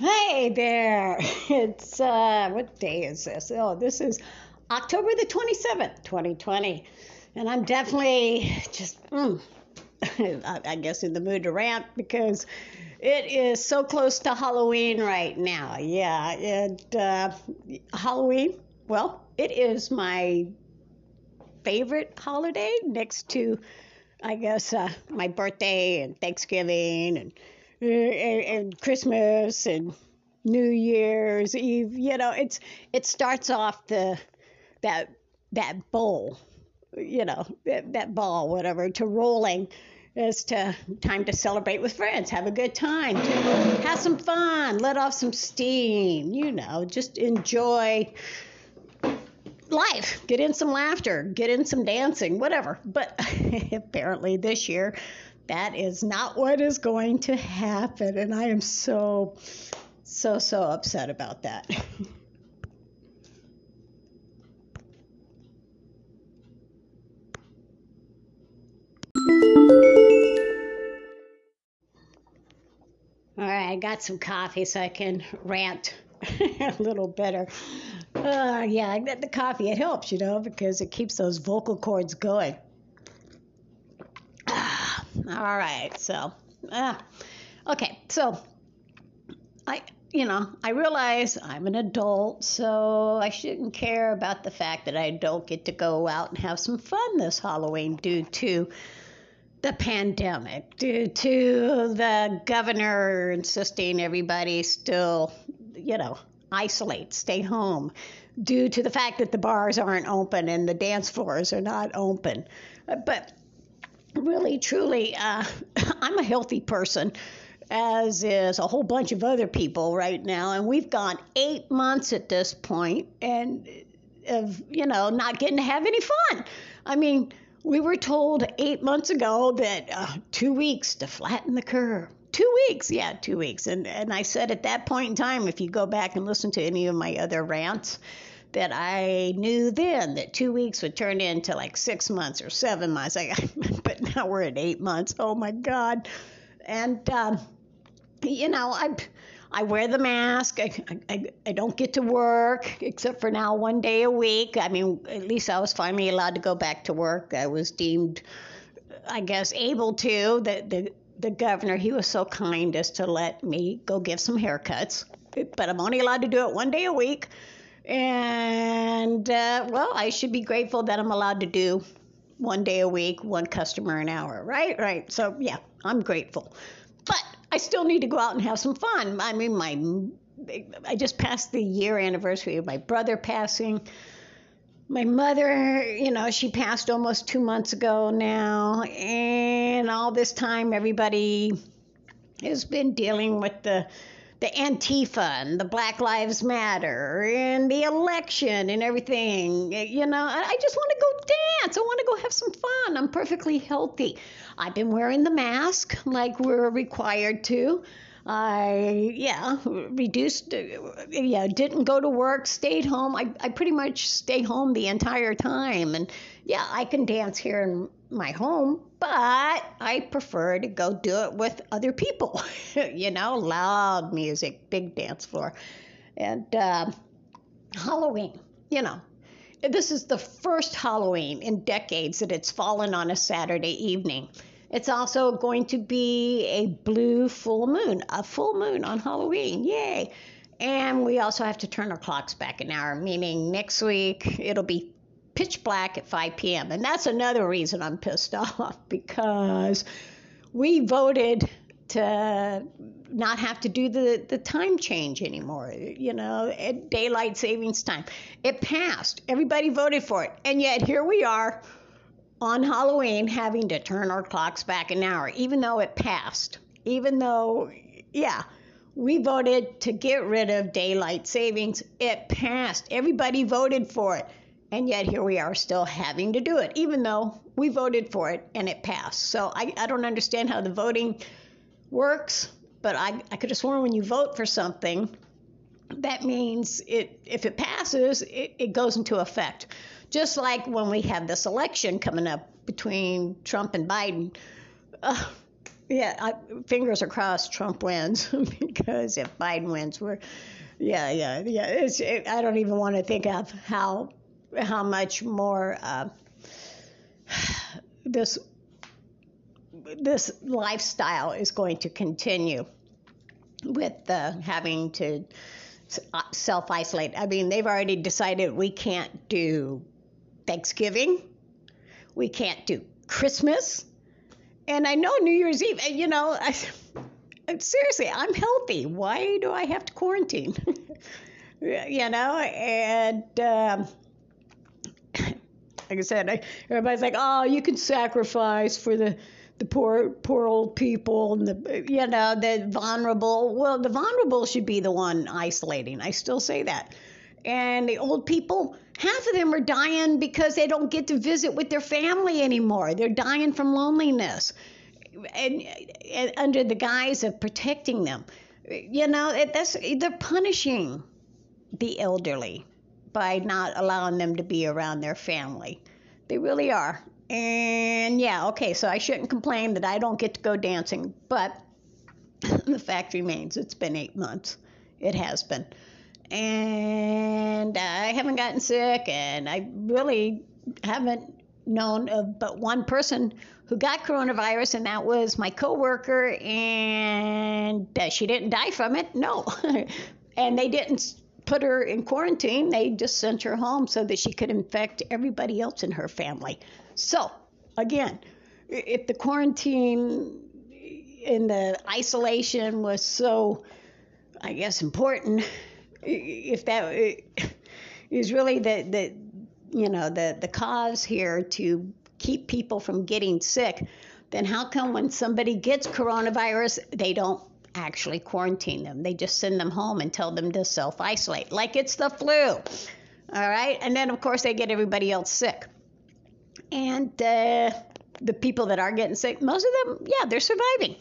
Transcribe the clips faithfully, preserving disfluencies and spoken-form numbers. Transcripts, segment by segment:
Hey there. It's, uh, what day is this? Oh, this is October the twenty-seventh, twenty twenty. And I'm definitely just, mm, I I guess, in the mood to rant because it is so close to Halloween right now. Yeah, and uh, Halloween, well, it is my favorite holiday next to, I guess, uh, my birthday and Thanksgiving and, uh, and and Christmas and New Year's Eve. You know, it's it starts off the that that bowl, you know, that, that ball, whatever, to rolling as to time to celebrate with friends, have a good time, to have some fun, let off some steam, you know, just enjoy life, get in some laughter, get in some dancing, whatever. But apparently this year, that is not what is going to happen. And I am so, so, so upset about that. All right, I got some coffee so I can rant a little better. Uh, yeah, the coffee, it helps, you know, because it keeps those vocal cords going. Ah, all right, so, uh, okay, so I, you know, I realize I'm an adult, so I shouldn't care about the fact that I don't get to go out and have some fun this Halloween due to the pandemic, due to the governor insisting everybody still, you know, isolate, stay home, due to the fact that the bars aren't open and the dance floors are not open. But really, truly, uh, I'm a healthy person, as is a whole bunch of other people right now, and we've gone eight months at this point, and of you know not getting to have any fun. I mean, we were told eight months ago that uh, two weeks to flatten the curve. Two weeks, yeah, two weeks. And and I said at that point in time, if you go back and listen to any of my other rants, that I knew then that two weeks would turn into like six months or seven months. I, but now we're at eight months. Oh my God. And um, you know, I I wear the mask. I, I I don't get to work except for now one day a week. I mean, at least I was finally allowed to go back to work. I was deemed, I guess, able to. The the the governor, he was so kind as to let me go give some haircuts, but I'm only allowed to do it one day a week. And uh, well, I should be grateful that I'm allowed to do one day a week, one customer an hour, right? Right. So yeah, I'm grateful. But I still need to go out and have some fun. I mean, my I just passed the year anniversary of my brother passing. My mother, you know, she passed almost two months ago now. And all this time, everybody has been dealing with the the Antifa and the Black Lives Matter and the election and everything. You know, I just want to go dance. I want to go have some fun. I'm perfectly healthy. I've been wearing the mask like we're required to. I, yeah, reduced, yeah, didn't go to work, stayed home. I, I pretty much stay home the entire time. And yeah, I can dance here in my home, but I prefer to go do it with other people, you know, loud music, big dance floor. And uh, Halloween, you know, this is the first Halloween in decades that it's fallen on a Saturday evening. It's also going to be a blue full moon, a full moon on Halloween. Yay. And we also have to turn our clocks back an hour, meaning next week it'll be pitch black at five p.m. And that's another reason I'm pissed off, because we voted to not have to do the, the time change anymore, you know, at daylight savings time. It passed. Everybody voted for it. And yet here we are on Halloween having to turn our clocks back an hour, even though it passed. Even though, yeah, we voted to get rid of daylight savings. It passed. Everybody voted for it. And yet here we are still having to do it, even though we voted for it and it passed. So I, I don't understand how the voting works, but I, I could have sworn when you vote for something, that means it if it passes, it, it goes into effect. Just like when we have this election coming up between Trump and Biden. Uh, yeah, I, fingers are crossed Trump wins because if Biden wins, we're, yeah, yeah, yeah. It's, it, I don't even want to think of how how much more uh, this this lifestyle is going to continue with uh, having to self-isolate. I mean, they've already decided we can't do Thanksgiving, we can't do Christmas, and I know New Year's Eve. You know, I, seriously, I'm healthy. Why do I have to quarantine? You know, and um, like I said, I, everybody's like, "Oh, you can sacrifice for the the poor, poor old people and the, you know, the vulnerable." Well, the vulnerable should be the one isolating. I still say that. And the old people, half of them are dying because they don't get to visit with their family anymore. They're dying from loneliness, and, and under the guise of protecting them. You know, it, that's they're punishing the elderly by not allowing them to be around their family. They really are. And yeah, okay, so I shouldn't complain that I don't get to go dancing, but the fact remains, it's been eight months. It has been. And I haven't gotten sick, and I really haven't known of but one person who got coronavirus, and that was my coworker, and uh, she didn't die from it, no. And they didn't put her in quarantine. They just sent her home so that she could infect everybody else in her family. So, again, if the quarantine and the isolation was so, I guess, important, if that is really the, the you know, the, the cause here to keep people from getting sick, then how come when somebody gets coronavirus, they don't actually quarantine them? They just send them home and tell them to self-isolate, like it's the flu. All right? And then, of course, they get everybody else sick. And uh, the people that are getting sick, most of them, yeah, they're surviving.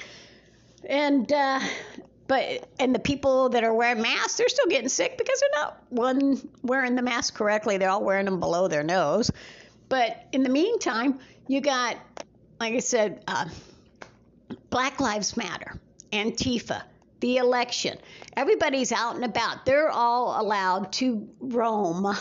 And uh, but and the people that are wearing masks, they're still getting sick because they're not one wearing the mask correctly. They're all wearing them below their nose. But in the meantime, you got, like I said, uh, Black Lives Matter, Antifa, the election. Everybody's out and about. They're all allowed to roam.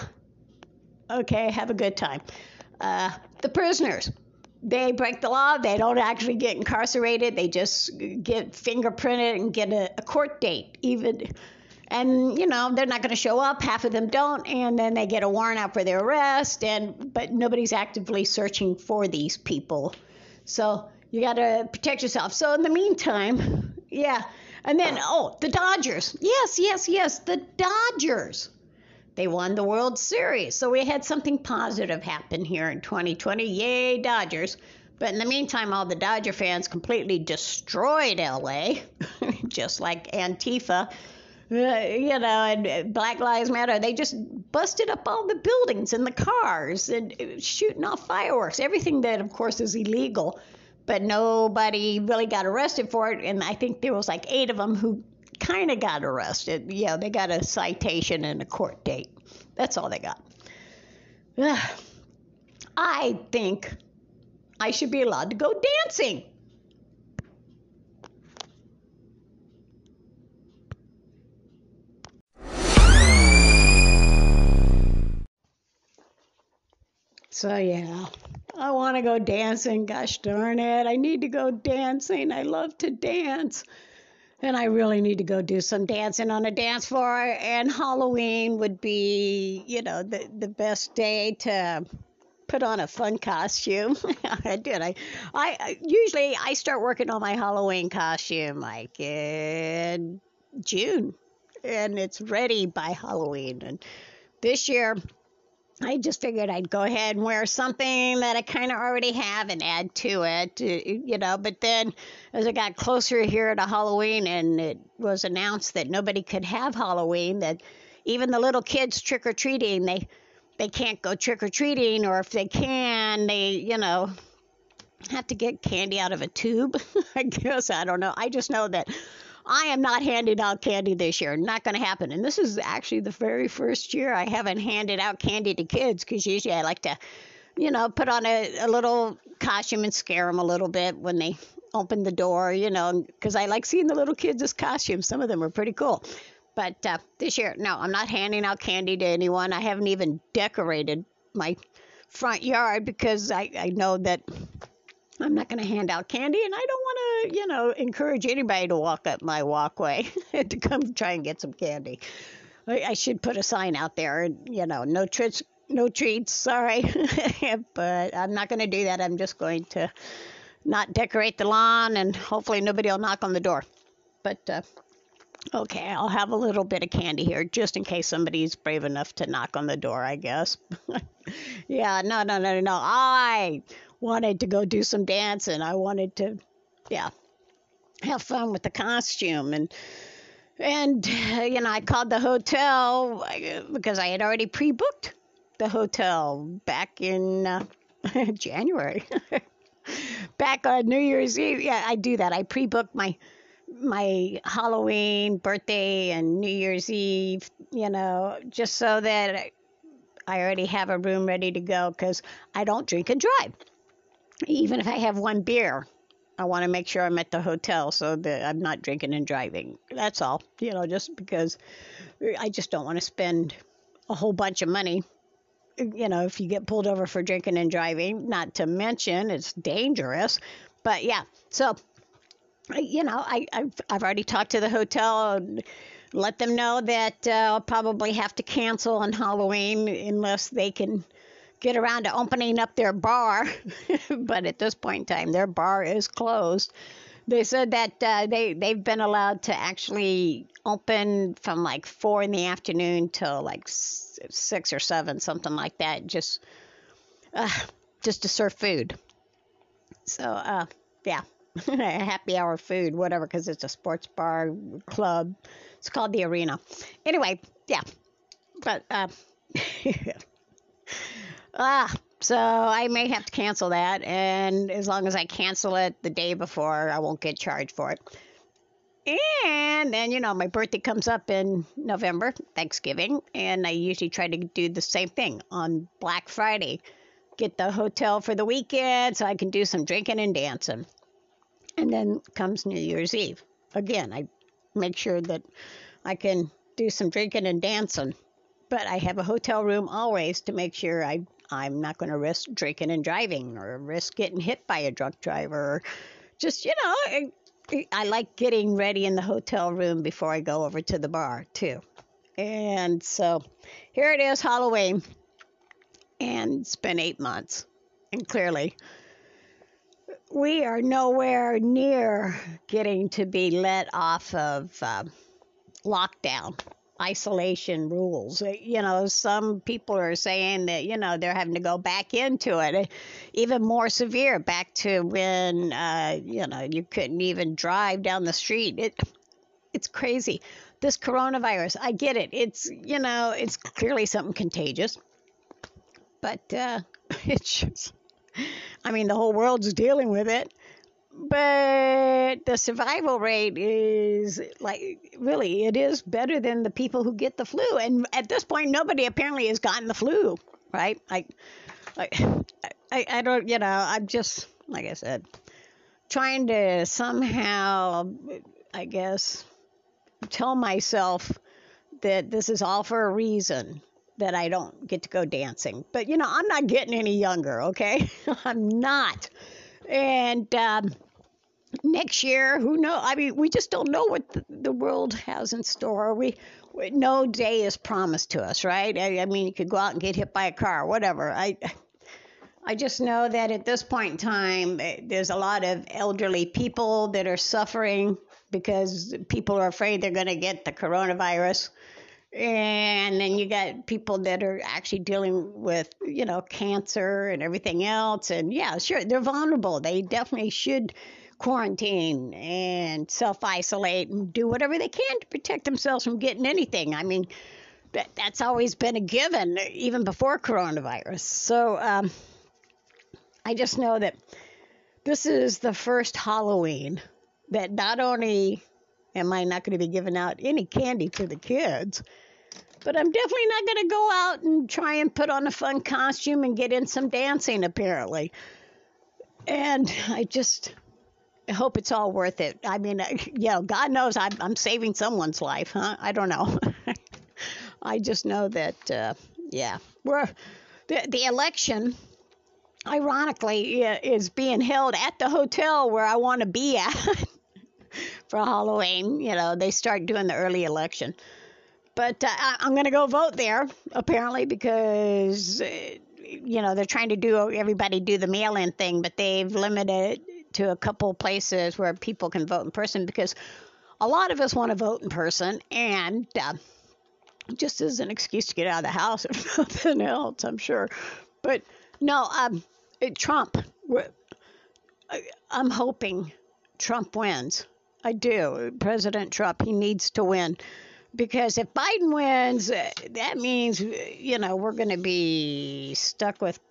Okay, have a good time. Uh, the prisoners, they break the law. They don't actually get incarcerated. They just get fingerprinted and get a, a court date. Even, and you know they're not going to show up. Half of them don't, and then they get a warrant out for their arrest. And but nobody's actively searching for these people. So you got to protect yourself. So in the meantime, yeah. And then oh, the Dodgers. Yes, yes, yes, the Dodgers. They won the World Series. So we had something positive happen here in twenty twenty. Yay, Dodgers. But in the meantime, all the Dodger fans completely destroyed L A, just like Antifa, uh, you know, and Black Lives Matter. They just busted up all the buildings and the cars and shooting off fireworks, everything that, of course, is illegal. But nobody really got arrested for it. And I think there was like eight of them who kind of got arrested. Yeah, they got a citation and a court date. That's all they got. I think I should be allowed to go dancing. So yeah, I want to go dancing. Gosh darn it, I need to go dancing. I love to dance. And I really need to go do some dancing on a dance floor. And Halloween would be, you know, the, the best day to put on a fun costume. I did. I, I usually I start working on my Halloween costume like in June, and it's ready by Halloween. And this year, I just figured I'd go ahead and wear something that I kind of already have and add to it, you know. But then as I got closer here to Halloween and it was announced that nobody could have Halloween, that even the little kids trick-or-treating, they, they can't go trick-or-treating, or if they can, they, you know, have to get candy out of a tube, I guess. I don't know. I just know that I am not handing out candy this year. Not going to happen. And this is actually the very first year I haven't handed out candy to kids, because usually I like to, you know, put on a, a little costume and scare them a little bit when they open the door, you know, because I like seeing the little kids as costumes. Some of them are pretty cool. But uh, this year, no, I'm not handing out candy to anyone. I haven't even decorated my front yard because I, I know that I'm not going to hand out candy, and I don't want to, you know, encourage anybody to walk up my walkway to come try and get some candy. I, I should put a sign out there, you know, no treats, no treats, sorry. But I'm not going to do that. I'm just going to not decorate the lawn, and hopefully nobody will knock on the door. But, uh, okay, I'll have a little bit of candy here just in case somebody's brave enough to knock on the door, I guess. Yeah, no, no, no, no. I wanted to go do some dancing. I wanted to, yeah, have fun with the costume. And, and uh, you know, I called the hotel because I had already pre-booked the hotel back in uh, January. Back on New Year's Eve. Yeah, I do that. I pre-book my my Halloween, birthday, and New Year's Eve, you know, just so that I already have a room ready to go because I don't drink and drive. Even if I have one beer, I want to make sure I'm at the hotel so that I'm not drinking and driving. That's all, you know, just because I just don't want to spend a whole bunch of money. You know, if you get pulled over for drinking and driving, not to mention it's dangerous. But yeah, so, you know, I, I've, I've already talked to the hotel and let them know that uh, I'll probably have to cancel on Halloween unless they can get around to opening up their bar. But at this point in time, their bar is closed. They said that uh, they, they've been allowed to actually open from like four in the afternoon till like six or seven, something like that, just uh, just to serve food. So, uh, yeah, happy hour food, whatever, because it's a sports bar club. It's called the Arena. Anyway, yeah, but uh, ah, so I may have to cancel that, and as long as I cancel it the day before, I won't get charged for it. And then, you know, my birthday comes up in November, Thanksgiving, and I usually try to do the same thing on Black Friday. Get the hotel for the weekend so I can do some drinking and dancing. And then comes New Year's Eve. Again, I make sure that I can do some drinking and dancing. But I have a hotel room always to make sure I, I'm not going to risk drinking and driving or risk getting hit by a drunk driver. Or just, you know, I, I like getting ready in the hotel room before I go over to the bar, too. And so here it is, Halloween. And it's been eight months. And clearly, we are nowhere near getting to be let off of uh, lockdown, isolation rules. You know, some people are saying that, you know, they're having to go back into it, even more severe, back to when, uh, you know, you couldn't even drive down the street. It, it's crazy. This coronavirus, I get it. It's, you know, it's clearly something contagious. But uh, it's just, I mean, the whole world's dealing with it. But the survival rate is like, really, it is better than the people who get the flu. And at this point, nobody apparently has gotten the flu, right? I, I, I, I don't, you know, I'm just, like I said, trying to somehow, I guess, tell myself that this is all for a reason, that I don't get to go dancing. But, you know, I'm not getting any younger, okay? I'm not. And um, next year, who knows? I mean, we just don't know what the, the world has in store. We, we no day is promised to us, right? I, I mean, you could go out and get hit by a car, whatever. I, I just know that at this point in time, there's a lot of elderly people that are suffering because people are afraid they're going to get the coronavirus. And then you got people that are actually dealing with, you know, cancer and everything else. And yeah, sure, they're vulnerable. They definitely should quarantine and self-isolate and do whatever they can to protect themselves from getting anything. I mean, that, that's always been a given, even before coronavirus. So um, I just know that this is the first Halloween that not only am I not going to be giving out any candy to the kids, but I'm definitely not going to go out and try and put on a fun costume and get in some dancing, apparently. And I just, I hope it's all worth it. I mean, you know, God knows I'm, I'm saving someone's life, huh? I don't know. I just know that, uh, yeah, we're the, the election, ironically, is being held at the hotel where I want to be at for Halloween. You know, they start doing the early election. But uh, I, I'm going to go vote there, apparently, because, uh, you know, they're trying to do everybody do the mail-in thing, but they've limited it to a couple places where people can vote in person because a lot of us want to vote in person, and uh, just as an excuse to get out of the house, if nothing else, I'm sure. But no, um, it, Trump, I, I'm hoping Trump wins. I do. President Trump, he needs to win. Because if Biden wins, that means, you know, we're going to be stuck with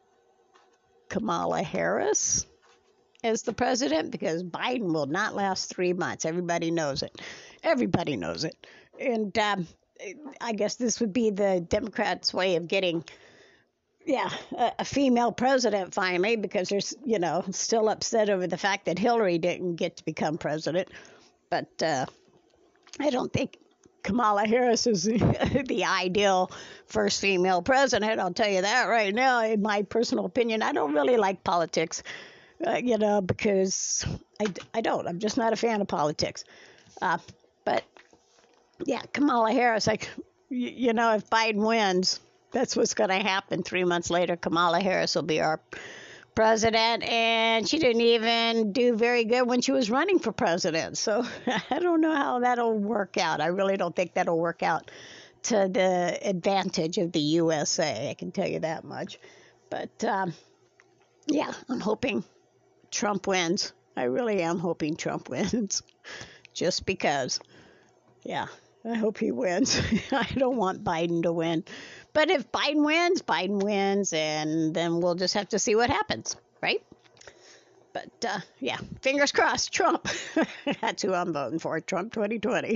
Kamala Harris as the president because Biden will not last three months. Everybody knows it. Everybody knows it. And um, I guess this would be the Democrats' way of getting, yeah, a, a female president finally because they're, you know, still upset over the fact that Hillary didn't get to become president. But uh, I don't think Kamala Harris is the, the ideal first female president. I'll tell you that right now. In my personal opinion, I don't really like politics, uh, you know, because I, I don't. I'm just not a fan of politics. Uh, but, yeah, Kamala Harris, like, you, you know, if Biden wins, that's what's going to happen. Three months later, Kamala Harris will be our president, and she didn't even do very good when she was running for president. So I don't know how that'll work out. I really don't think that'll work out to the advantage of the U S A. I can tell you that much. But, um, yeah, I'm hoping Trump wins. I really am hoping Trump wins just because. Yeah, I hope he wins. I don't want Biden to win. But if Biden wins, Biden wins, and then we'll just have to see what happens, right? But, uh, yeah, fingers crossed, Trump. That's who I'm voting for, Trump twenty twenty.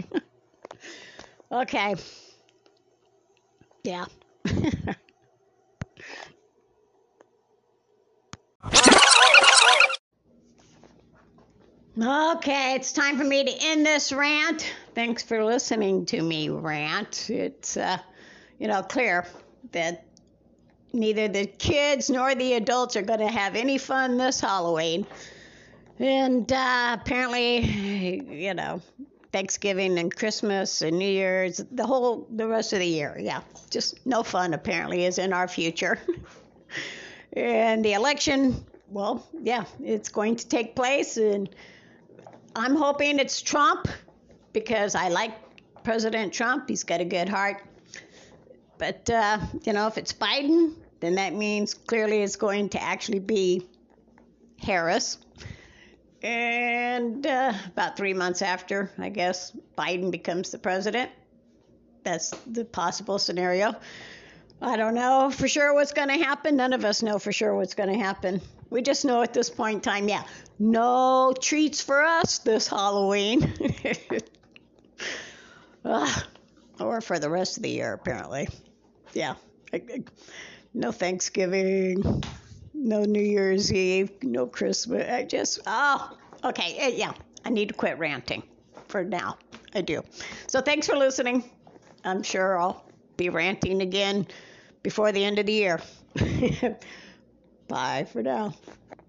Okay. Yeah. Okay, it's time for me to end this rant. Thanks for listening to me rant. It's, uh... you know, clear that neither the kids nor the adults are going to have any fun this Halloween. And uh, apparently, you know, Thanksgiving and Christmas and New Year's, the whole, the rest of the year, yeah, just no fun apparently is in our future. And the election, well, yeah, it's going to take place. And I'm hoping it's Trump because I like President Trump. He's got a good heart. But, uh, you know, if it's Biden, then that means clearly it's going to actually be Harris. And uh, about three months after, I guess, Biden becomes the president. That's the possible scenario. I don't know for sure what's going to happen. None of us know for sure what's going to happen. We just know at this point in time, yeah, no treats for us this Halloween. uh, or for the rest of the year, apparently. Yeah, no Thanksgiving, no New Year's Eve, no Christmas. I just, oh, okay, yeah, I need to quit ranting for now. I do. So thanks for listening. I'm sure I'll be ranting again before the end of the year. Bye for now.